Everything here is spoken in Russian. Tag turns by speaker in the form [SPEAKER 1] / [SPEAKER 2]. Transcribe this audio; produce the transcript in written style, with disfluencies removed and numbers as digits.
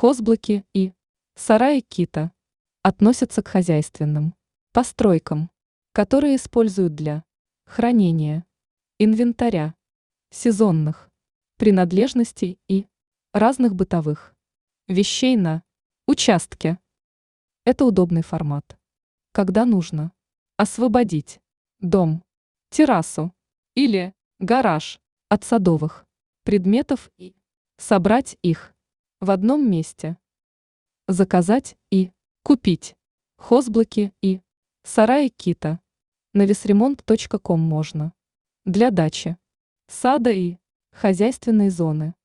[SPEAKER 1] Хозблоки и сараи Кита относятся к хозяйственным постройкам, которые используют для хранения инвентаря, сезонных принадлежностей и разных бытовых вещей на участке. Это удобный формат, когда нужно освободить дом, террасу или гараж от садовых предметов и собрать их в одном месте. Заказать и купить хозблоки и сараи Кита на весремонт.ком можно для дачи, сада и хозяйственной зоны.